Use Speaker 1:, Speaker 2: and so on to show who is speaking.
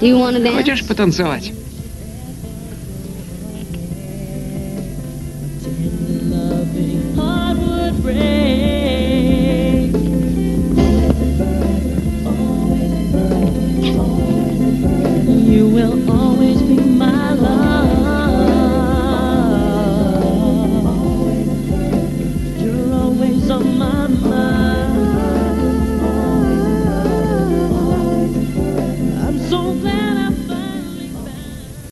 Speaker 1: Do you want to dance?
Speaker 2: Хочешь потанцевать?
Speaker 3: You will always be my love. You're always on my mind. I'm so glad.